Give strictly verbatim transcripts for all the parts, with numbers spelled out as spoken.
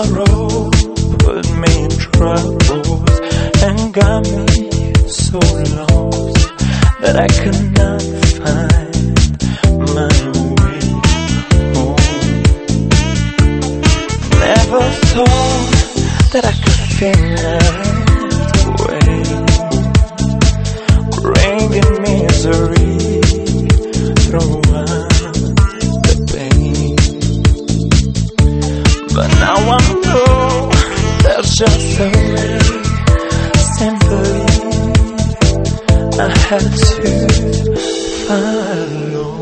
sorrow put me in troubles and got me so lost that I could not find my way home. Never thought that I could feel that way, bringing misery throughout the pain. But now I know there's just a way. Simply I had to follow.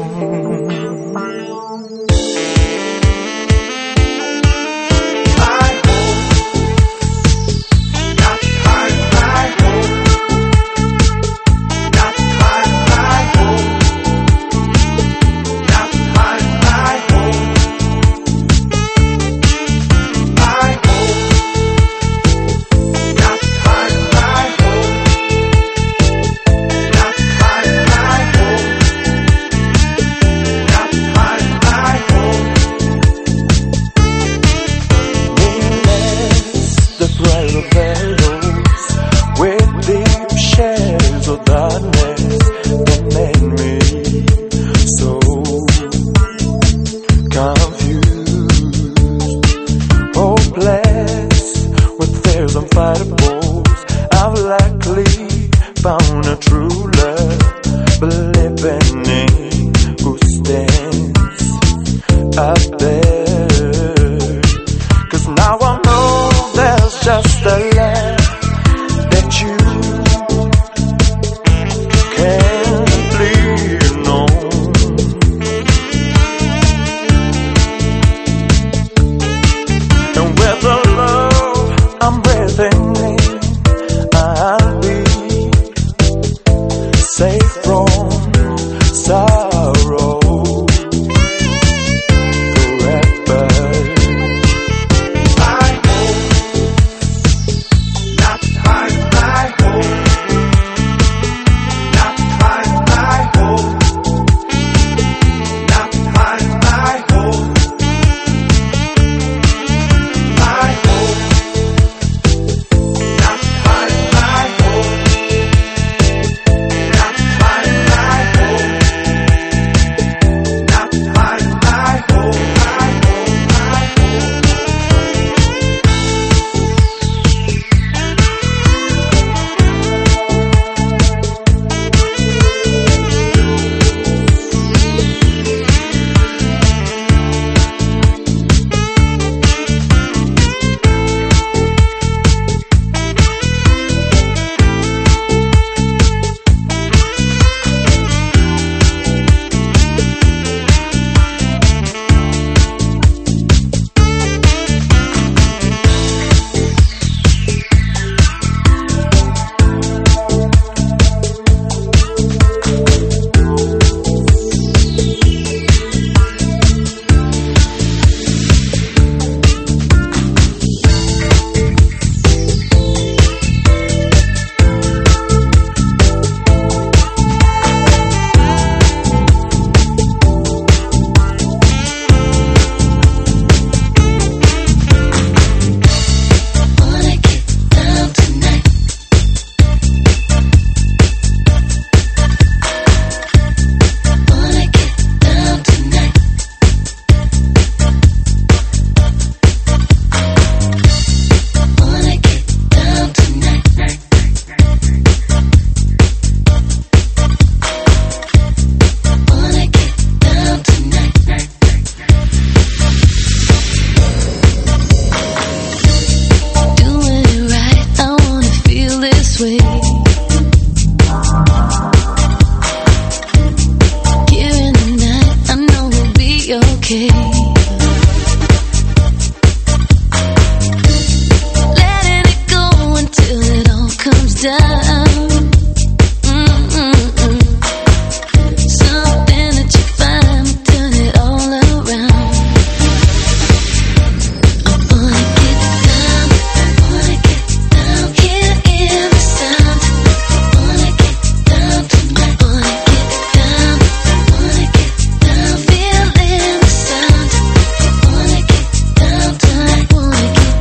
Wanna get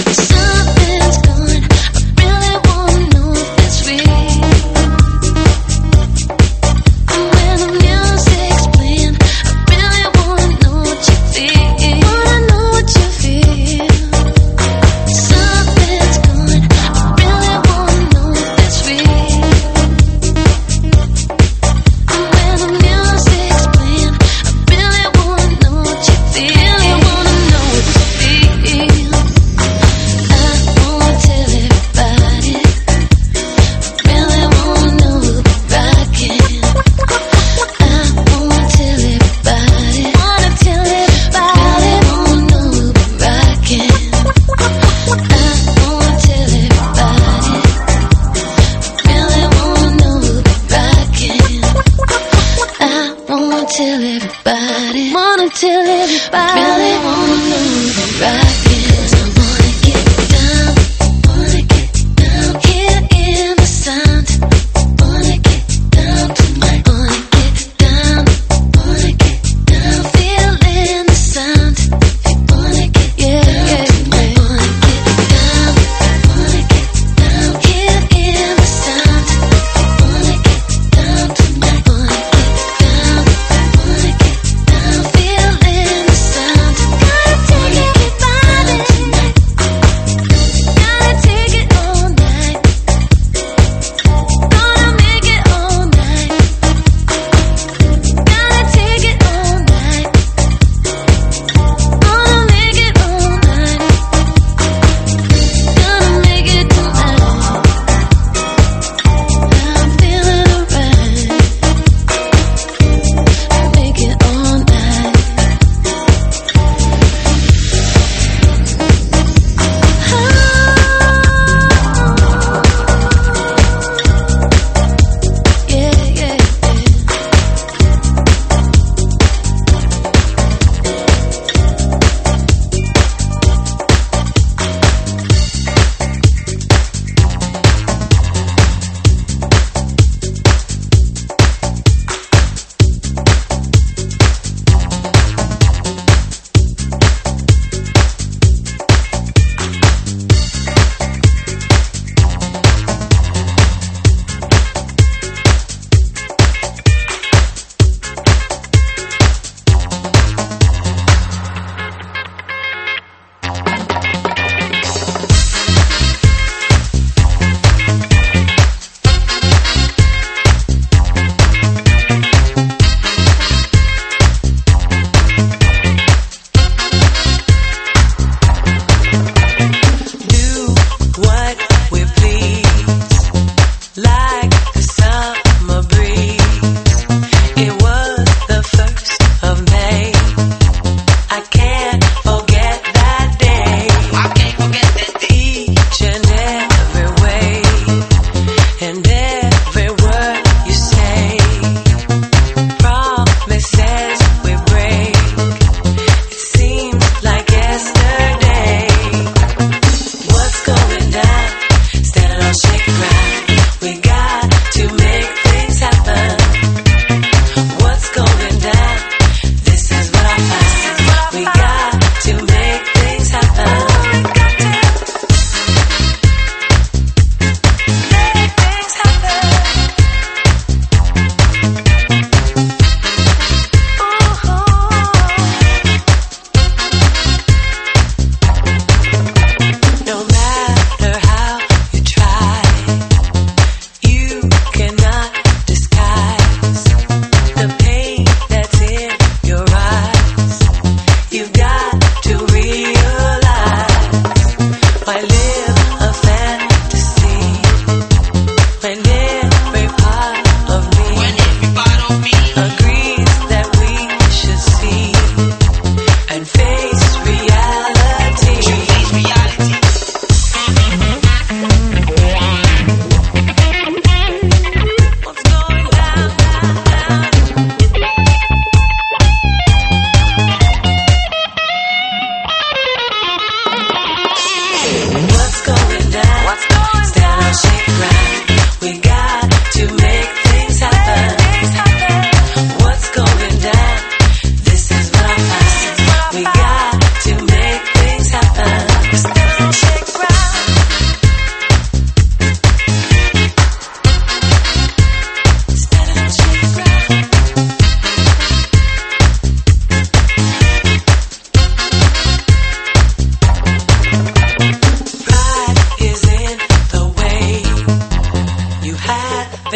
I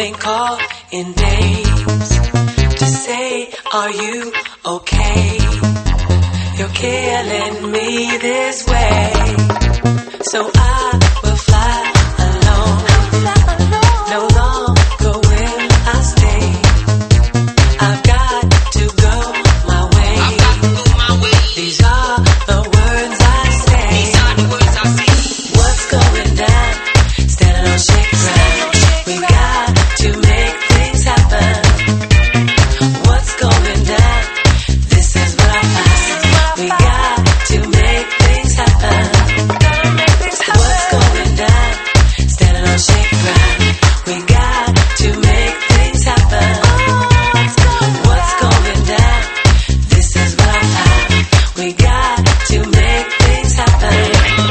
been calling names to say, are you okay? You're killing me this way, so I will fly alone. No longer will I stay. I've got to go my way. These are the words I say. What's going down? Standing on shaky ground. We got to make things happen. What's going down? This is what I find. We got to make things happen. What's going down? Standing on shaky ground. We got to make things happen. What's going down? This is what I find. We got to make things happen.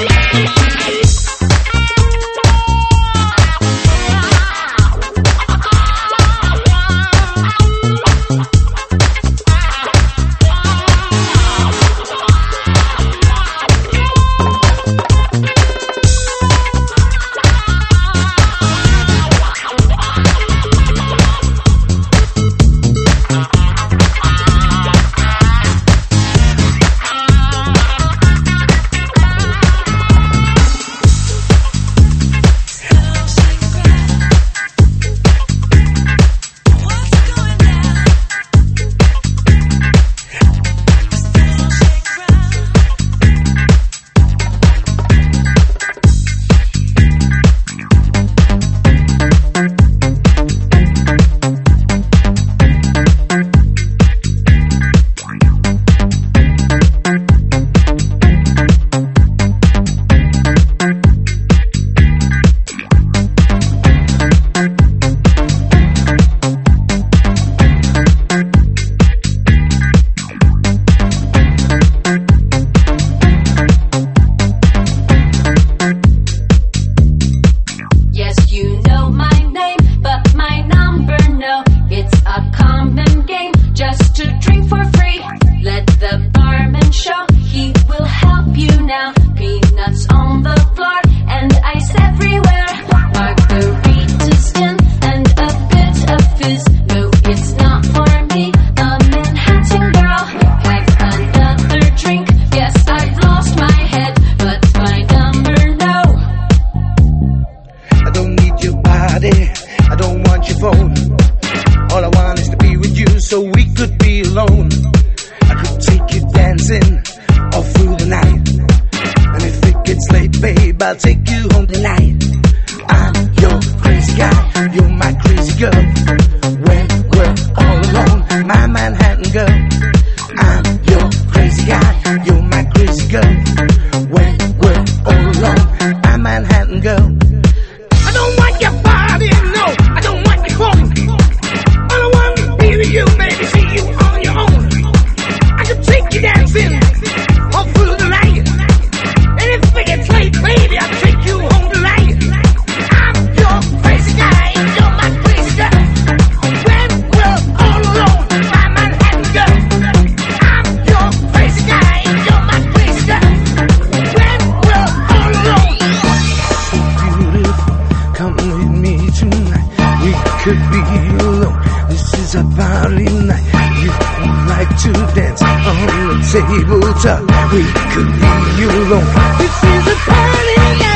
We could leave you alone. This is a party night.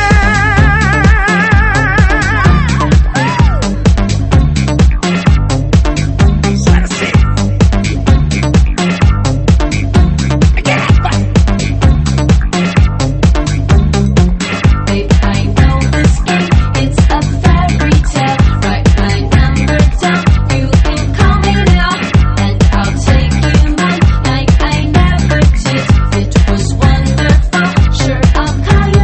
That's what I said. Get up, babe, I know this game. It's a fairy tale. Write my number down. You can call me now, and I'll take you mine like I never did. It was wonderful. Sure, I'll call you.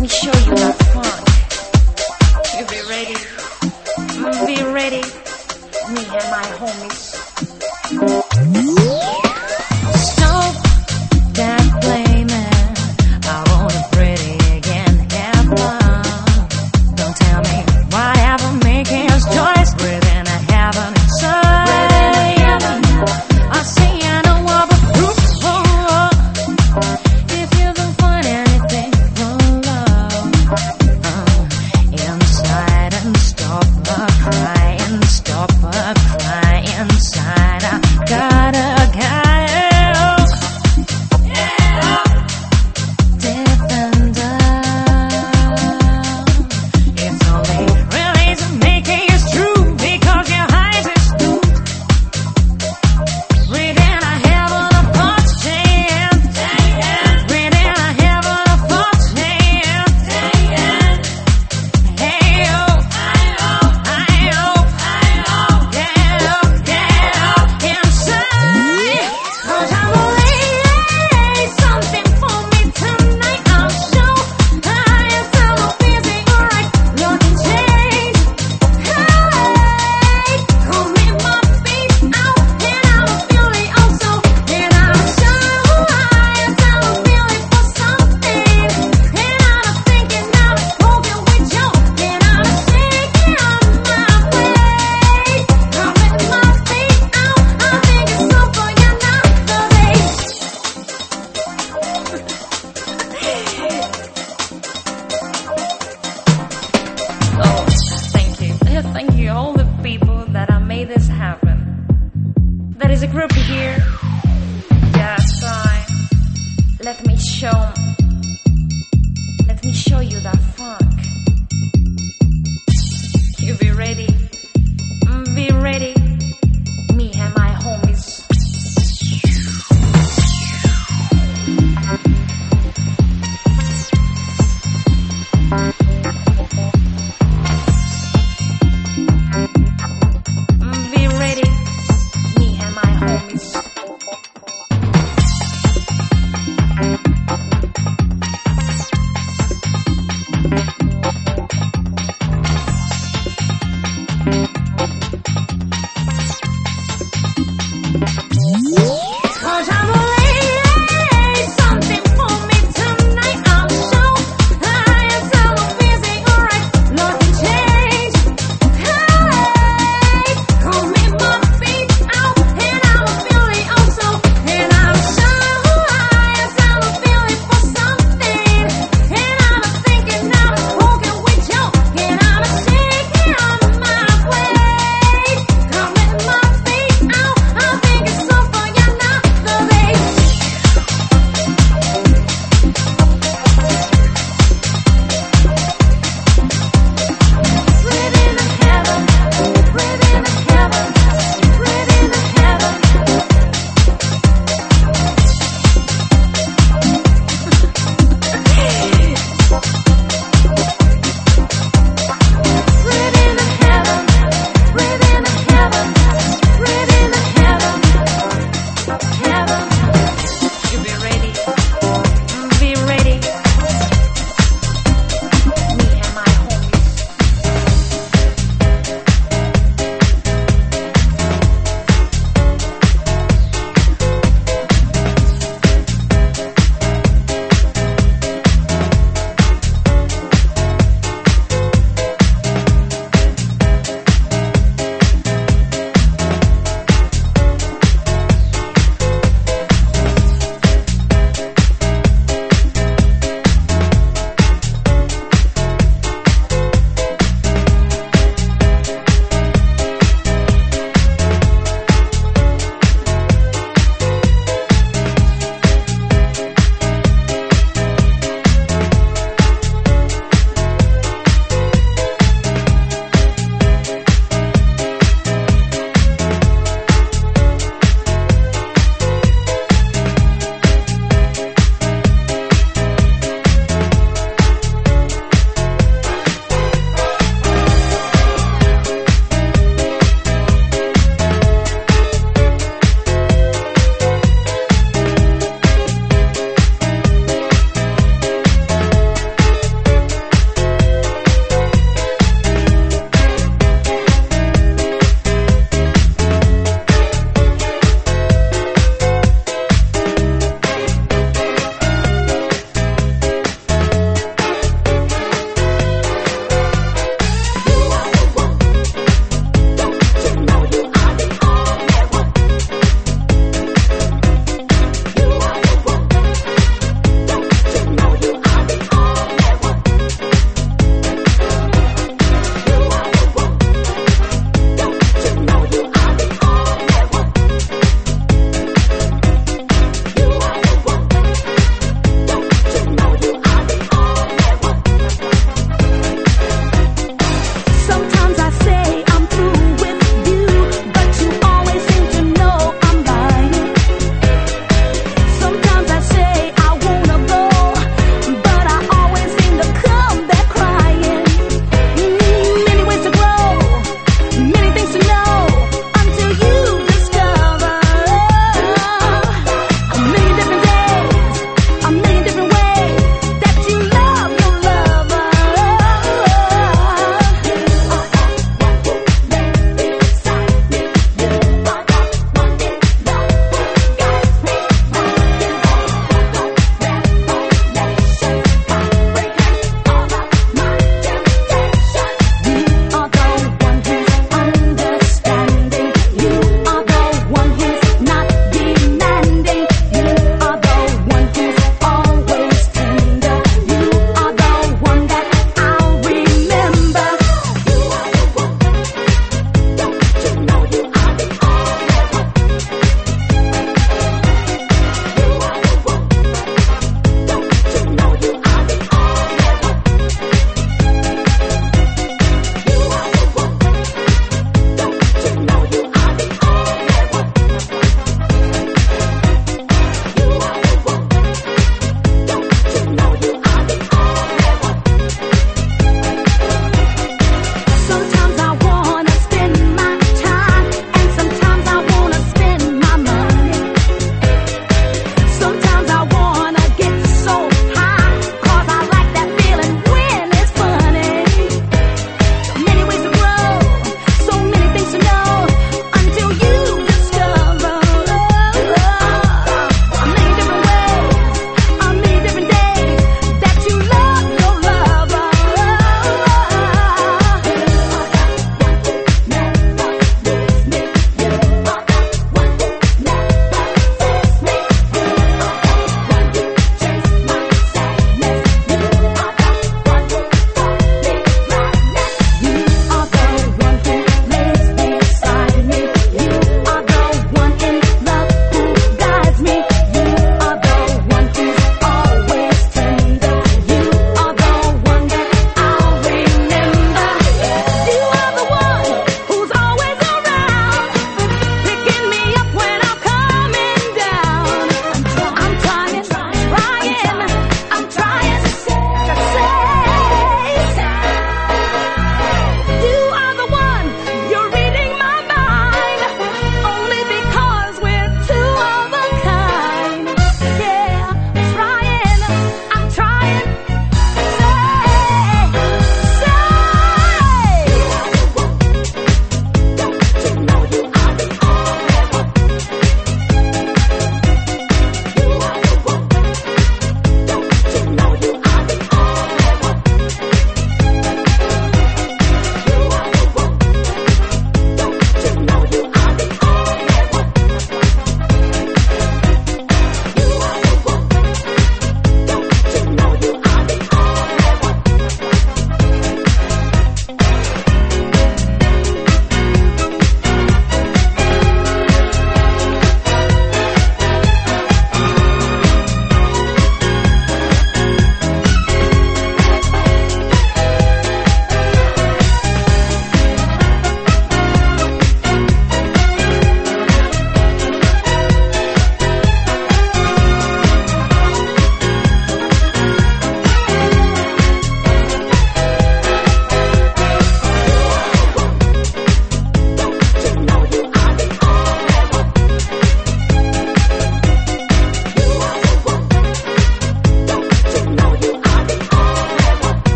me show you that funk. You be ready? Mm, be ready? Me and my homies. Stop that blaming. I wanna pretty again. Have fun. Don't tell me whatever making his choice. Breathing a heaven inside. I say I know what but proof. If you don't find anything for love uh, inside and stop a crying, stop a crying inside. I gotta get defender. It's only really to make it true because your eyes is true. Reading a heaven of thoughts, reading a heaven of thoughts. Hey yo, I hope, get up, get up inside. 'Cause I'm a lady, something for me tonight. I'll show I am so busy, alright, nothing changed. Hey, call me my feet out, and I'm feeling also. And I'll show I am so feeling for something. And I'm thinking I'm hoping with you, and I'm thinking on my way. Call me my feet out, I'm thinking so for you now, so they. Oh, thank you. Yeah, thank you, all the people that have made this happen. There is a group here. Just fine. Let me show. Let me show you that funk. You be ready? Mm, be ready? Me and my homies. Mm, be ready? Me and my homies.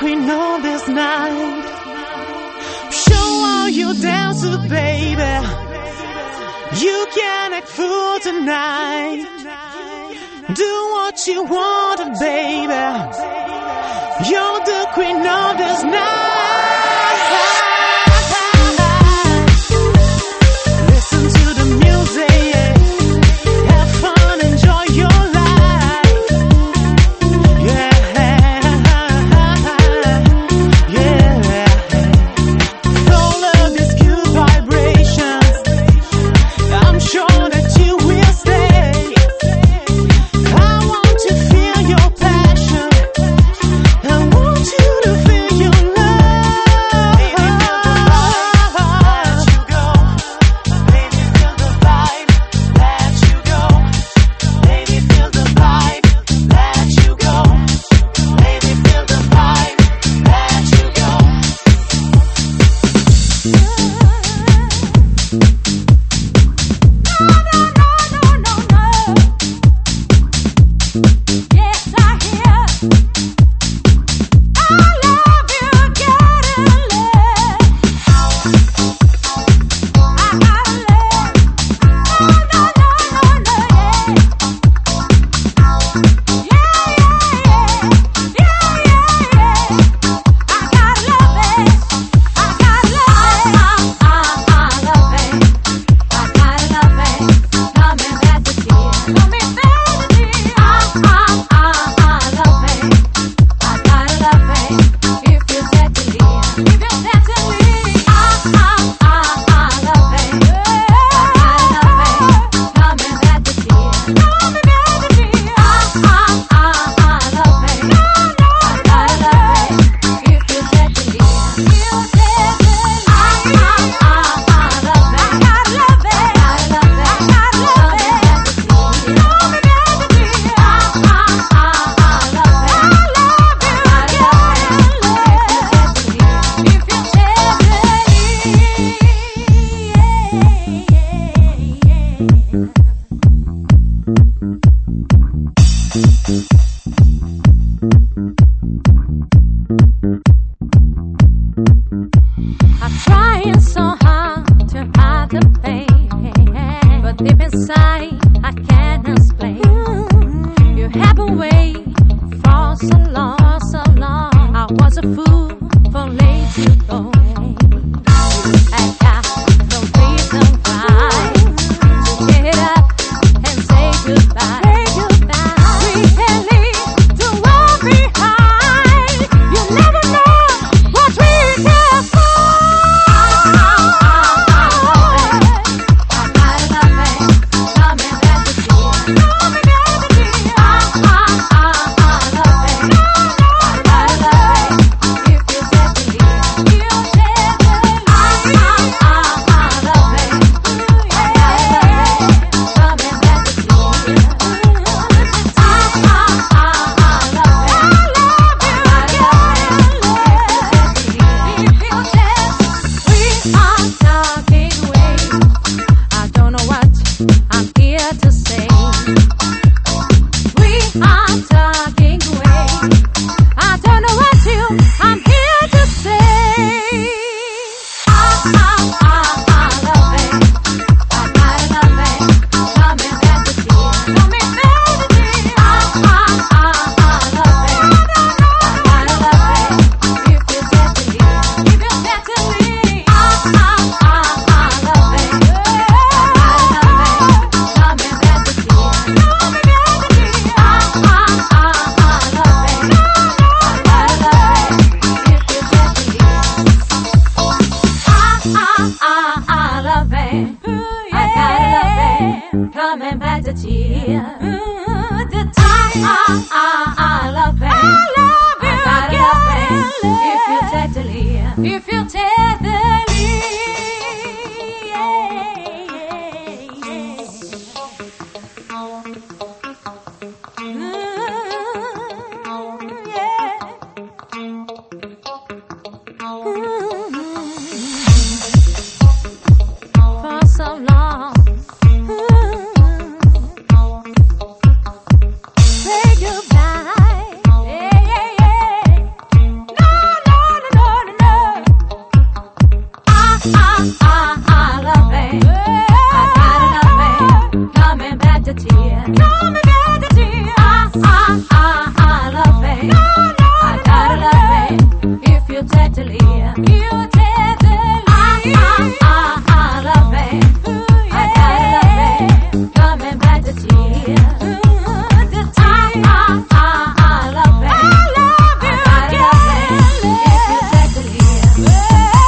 queen of this night. Show all you dance to, baby. You can act fool tonight. Do what you want, baby. You're the queen of this night. Listen to the music, have fun, enjoy your life. Yeah, yeah. All of these good vibrations, I'm sure that you will stay. I want to feel your passion. I want you to feel your love. Baby, feel the vibe. Let you go. Baby, feel the vibe. Let you go. Baby, feel the vibe. Let you go. Yes, I hear. I love you, getting late. I gotta let. No, no, no, no, no, yeah. Yeah, yeah, yeah, yeah, yeah. I gotta love it. I gotta love it. I, I, I love it. I gotta love it. Coming back to tears. Coming back to tears. I, I, I, I love it. I gotta love it. If you said to leave, if you said to leave, I, I, I, I love it. I gotta love it. Coming back to tears. Coming back to tears. I, I, I, I love it. I gotta love it. If you said to leave, if you said to leave, I, I, I, I love it. I gotta love it. I gotta love it. I gotta love it. Coming back to tears. I, I, I, I love it. I love you, getting late. If you said to I'm trying so hard to hide the pain, but deep inside I can't explain. You have been waiting for so long, so long. I was a fool for late to go. I got no reason why to get up and say goodbye. Say goodbye. We can leave the world behind. You never know what we can find. I gotta love it. Coming back to tears. Coming back to tears. I, I, I, I love it. I gotta love it. If you said to leave, you said to leave. I, I, I, I love it. I gotta love it. Coming back to tears. I, I, I, I love it. I love you, if you said we are talking ways. I don't know what I'm here to say. We are talking ways. I don't know what you I'm here to say. I, I, I, I love it. I gotta love it. Coming back to tears. Coming back to tears. I, I, I, I love it. I gotta love it. If you said to leave, if you said to leave, I, I, I, I love it. I gotta love it. Coming back to tears. Coming back to tears. I, I, I, I love it. I gotta love it. If you said to leave, I, I, I, I love it. I gotta love it. Coming back to tears. The time I, I, I love it. I love you, I gotta love it. If you said to leave, if you said to for so long. Say goodbye. Yeah, yeah, yeah. No you deadly. You deadly. I, I, I, I love it. I gotta love it. Coming back to tears. I, I, I, I love it. I love you. I gotta love it. If you deadly.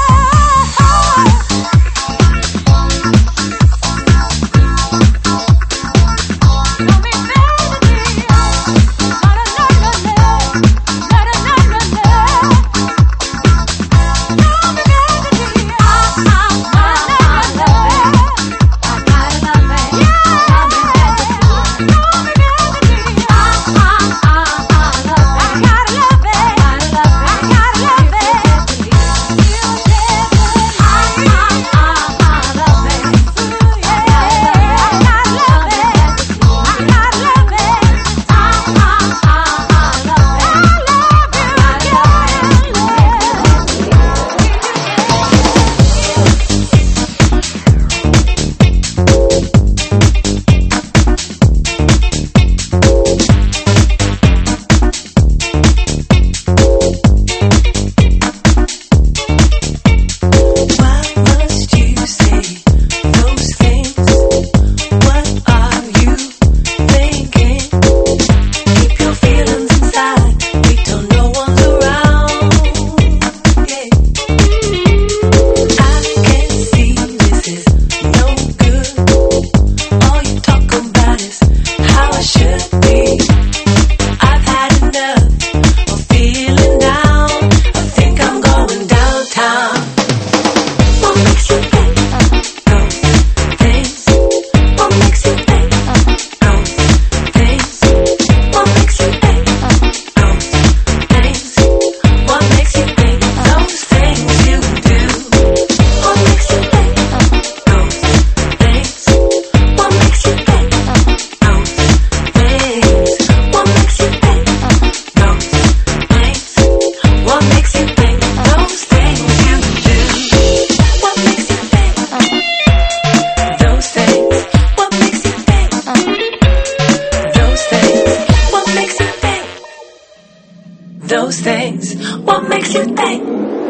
Those things, what makes you think?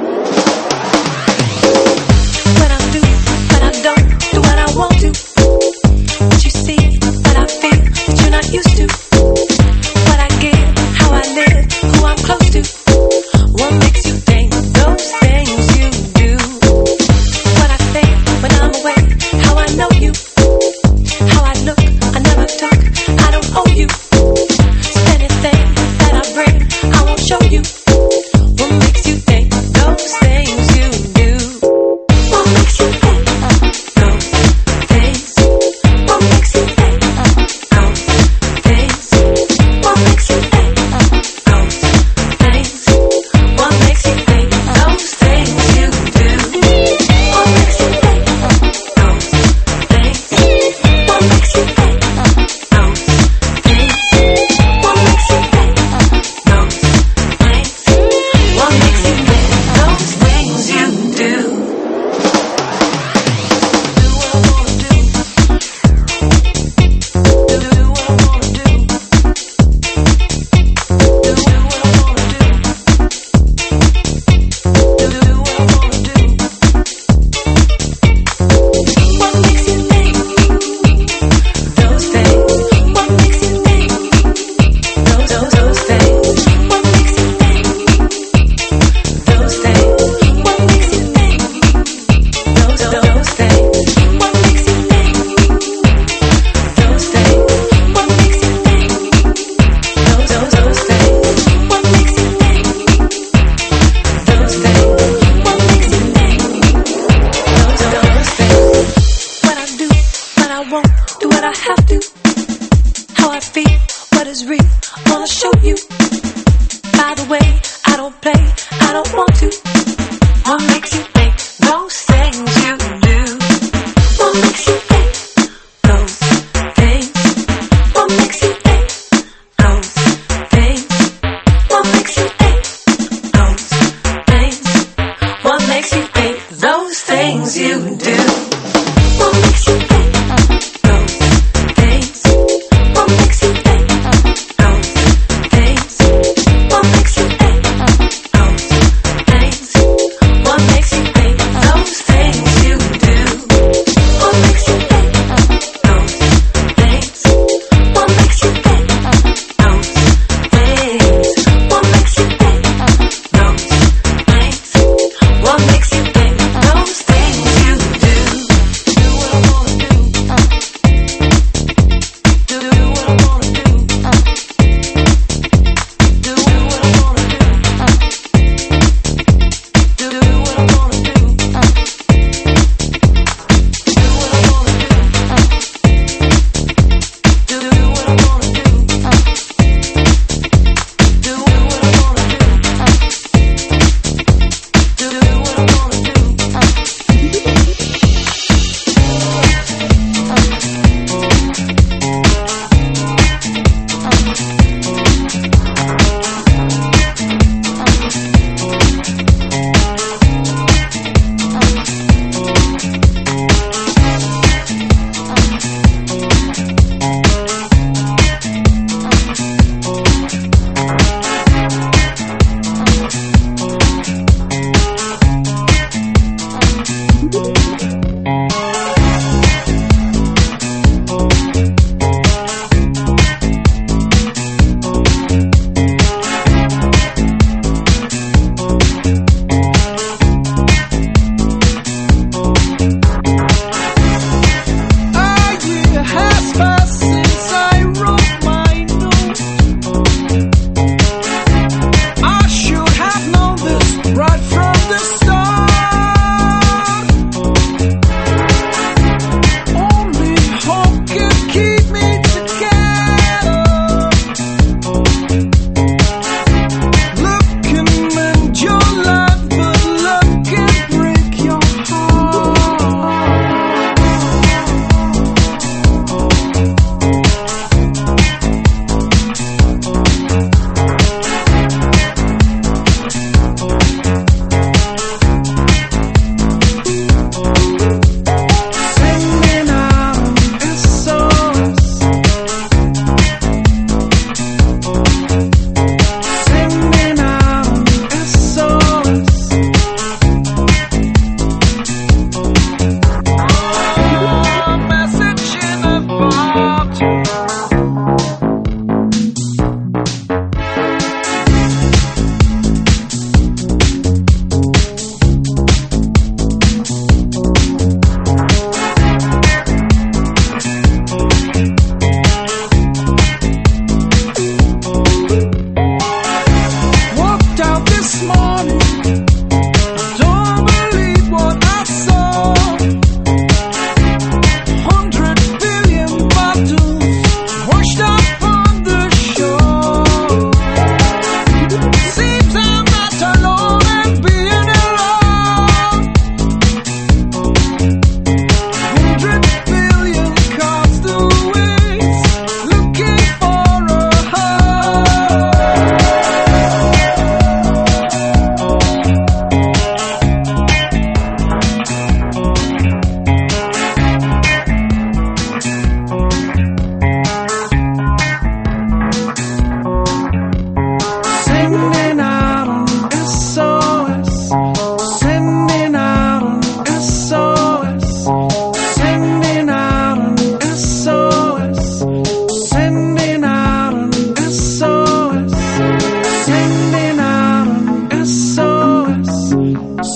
When I do, when I don't, do what I want to. What you see, what I feel, that you're not used to. What I give, how I live, who I'm close to. What makes you think? Those things you do. What I think when I'm awake, how I know you. How I look, I never talk, I don't owe you. Anything that I bring, I won't show you. What makes you think those things you do? What makes you think those things? What makes you think those things? What makes you think those things? What makes you think those things you do? What makes you think those things? What makes you think those things? What makes you think those things? What makes you think those things you do? Do what I wanna do. Do what I wanna do. Do what I wanna do. Do what I wanna do. What makes you think those things? What makes you think those those those things? What makes you think those things? What makes you think those those things? What makes you think those things? What makes you think those those those things? What makes you think those things? What makes you think those those things? What I do, what I won't, do what I have to. How I feel, what is real, wanna show you. By the way, I don't play, I don't want to. What makes you think those things you do? What makes you think those things? What makes you think those things? What makes you think those things? What makes you think those things you do? What makes you think those things? What makes you think those things? What makes you think those things?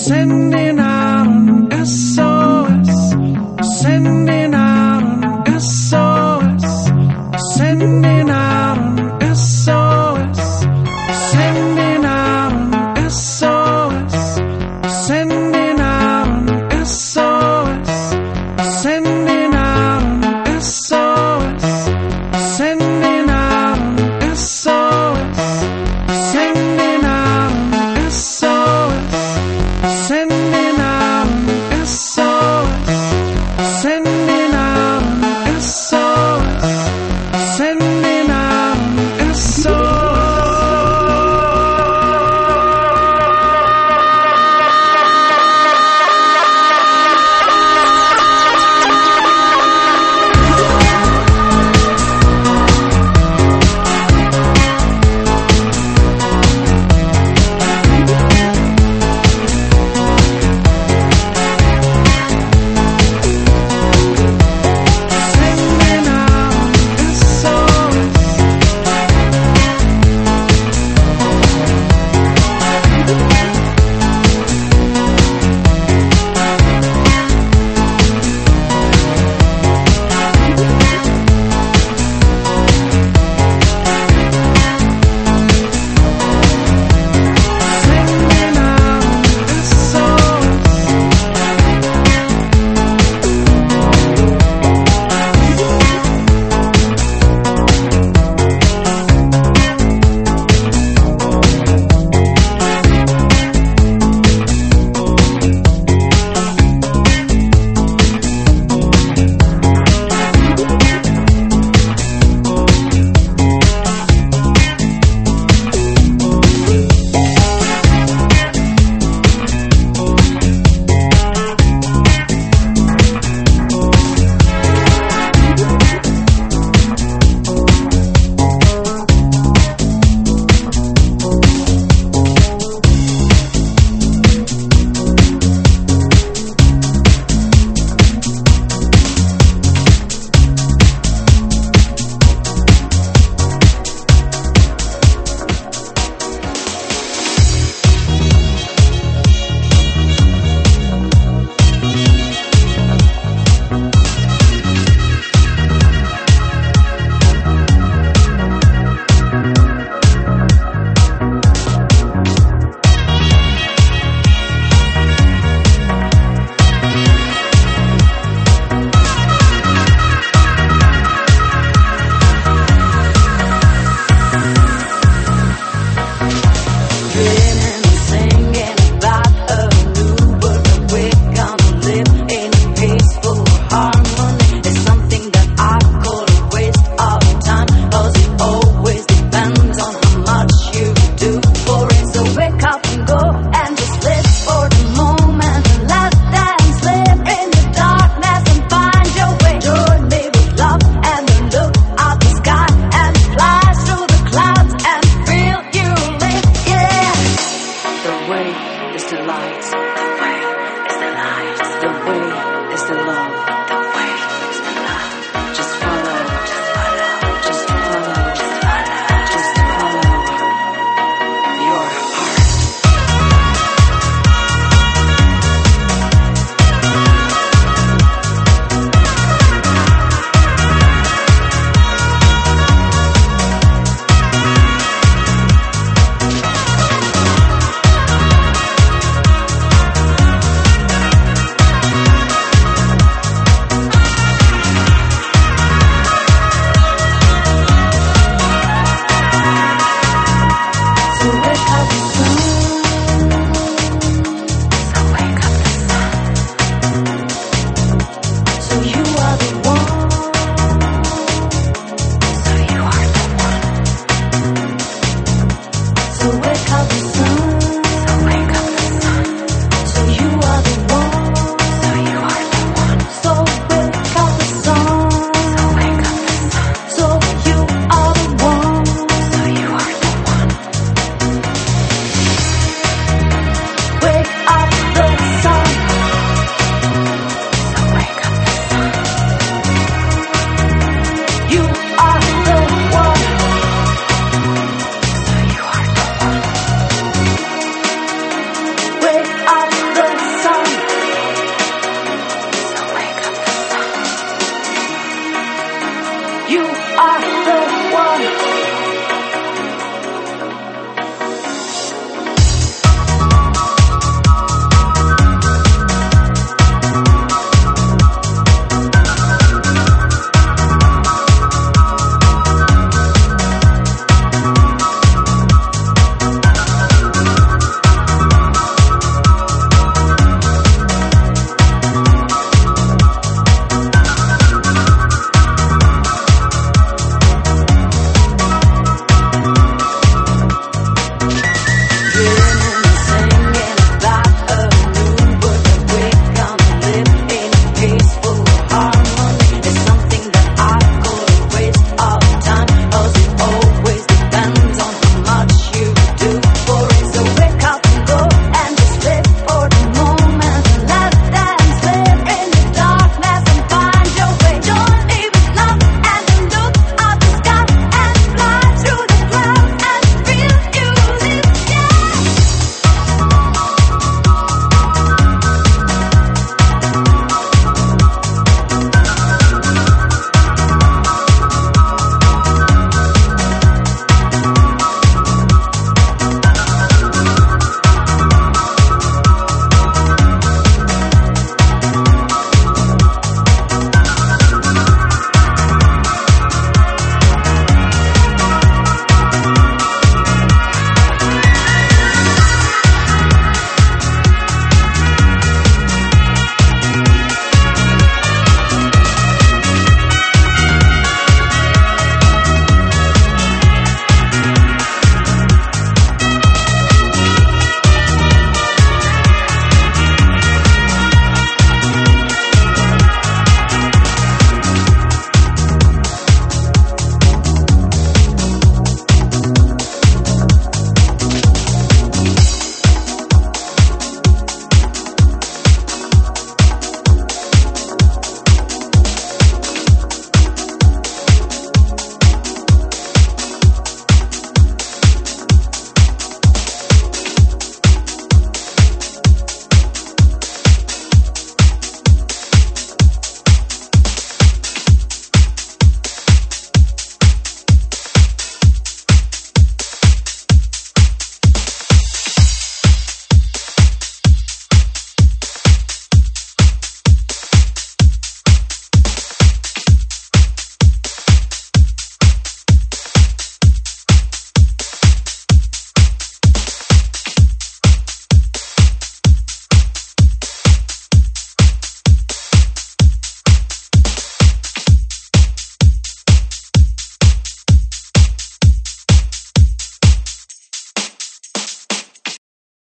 sending out an S O S, sending out an S O S, sending out an S O S, sending out an S O S, sending out an S O S, sending out an S O S, sending out an S O S, sending out an S O S, sending out an S O S, sending out an S O S, sending out an S O S. The way is the light, the way is the love.